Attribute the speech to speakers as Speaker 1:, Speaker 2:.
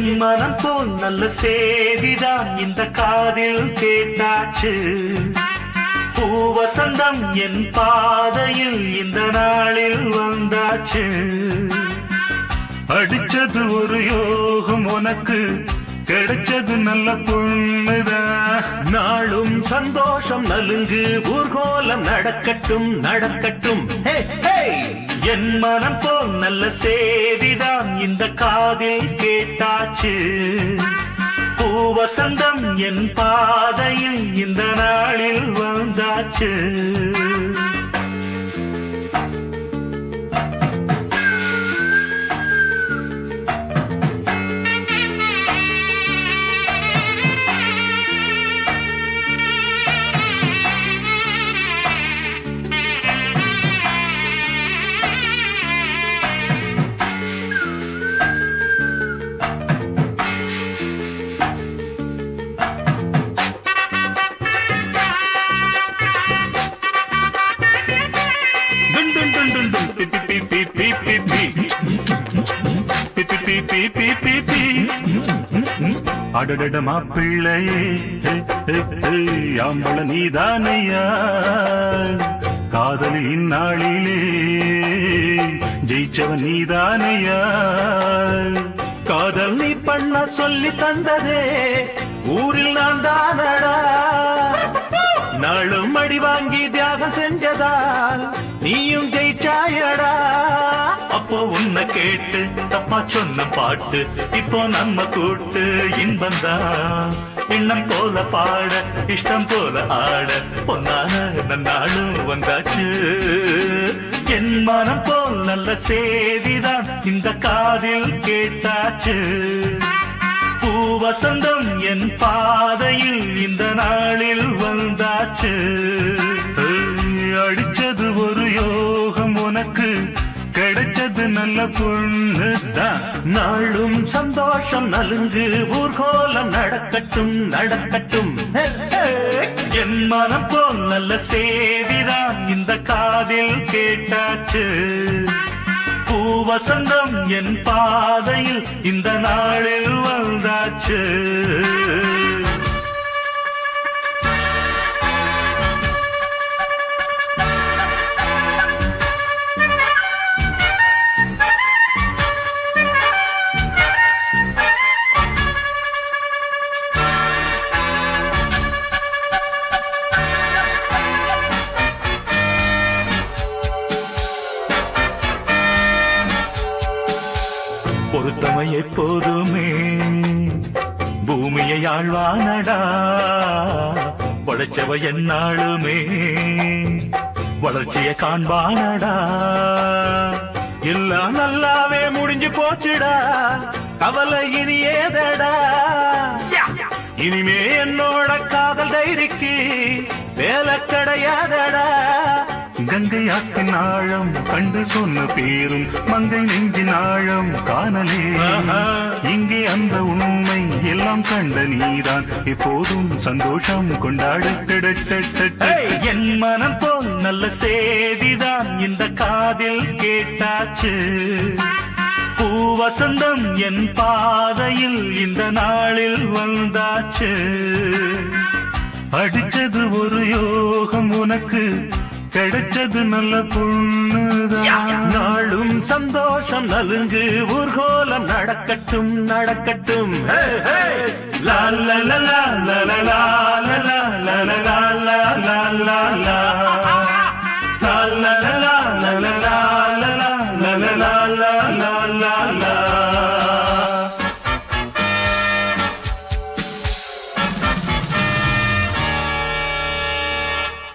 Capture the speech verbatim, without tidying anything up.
Speaker 1: என் மனம் போல் நல்ல செய்திதான் இந்த காதில் கேட்டாச்சு. பூவசந்தம் என் பாதையில் இந்த நாளில் வந்தாச்சு. அடிச்சது ஒரு யோகம் உனக்கு, கிடைச்சது நல்ல பொண்ணுதான்.
Speaker 2: நாளும் சந்தோஷம் நலுங்கு ஊர்கோலம் நடக்கட்டும் நடக்கட்டும்.
Speaker 1: என் மனம் போல் நல்ல செய்திதான் இந்த காதில் கேட்டாச்சு. பூவசந்தம் என் பாதையில் இந்த நாளில் வந்தாச்சு. அடடட மாப்பிள்ளையே ஆம்பள நீதானையா, காதலில் இந்நாளிலே ஜெயிச்சவன் நீதானையா.
Speaker 2: காதல் நீ பண்ண சொல்லி தந்ததே ஊரில் நான் தானடா. நாளும் அடி வாங்கி தியாகம் செஞ்சதால் நீயும் ஜெயிச்சாயடா.
Speaker 1: அப்போ உன்னை கேட்டு தப்பா சொன்ன பாட்டு இப்போ நம்ம கூட்டு இன்பந்தான். எண்ணம் போல பாட இஷ்டம் போல ஆட பொன்னான நன்னாளும் வந்தாச்சு. என் மனம் போல் நல்ல செய்திதான் இந்த காதில் கேட்டாச்சு. பூவசந்தம் என் பாதையில் இந்த நாளில் வந்தாச்சு. அடிச்சது ஒரு யோகம் உனக்கு, கிடைச்சது நல்ல பொண்ணுதான்.
Speaker 2: நாளும் சந்தோஷம் நலுங்கு ஊர்கோலம் நடக்கட்டும் நடக்கட்டும்.
Speaker 1: என் மனம் போல் நல்ல செய்திதான் இந்த காதில் கேட்டாச்சு. பூவசந்தம் என் பாதையில் இந்த நாளில் வந்தாச்சு. பொருத்தமை எப்போதுமே பூமியை ஆழ்வானடா. படைச்சவ என்னாளுமே வளர்ச்சியை காண்பானடா.
Speaker 2: எல்லாம் நல்லாவே முடிஞ்சு போச்சுடா, கவலை இனி ஏதடா. இனிமே என்னோட காதல் டைரிக்கு வேலை கிடையாதடா.
Speaker 1: கங்கை ஆற்றின் ஆழம் கண்டு சொன்ன பேரும் மங்கை நெஞ்சின் ஆழம் காணலே. இங்கே அந்த உண்மை எல்லாம் கண்ட நீதான் எப்போதும் சந்தோஷம் கொண்டாடு. என் மனம் போல் நல்ல செய்திதான் இந்த காதில் கேட்டாச்சு. பூவசந்தம் என் பாதையில் இந்த நாளில் வந்தாச்சு. அடிச்சது ஒரு யோகம் உனக்கு, கிடைச்சது நல்ல பொண்ணுதான்.
Speaker 2: நாளும் சந்தோஷம் நலுங்கு ஊர்கோலம் நடக்கட்டும் நடக்கட்டும்.
Speaker 1: லா லா லா லா லா லா லா லா லா லா லா லா லா.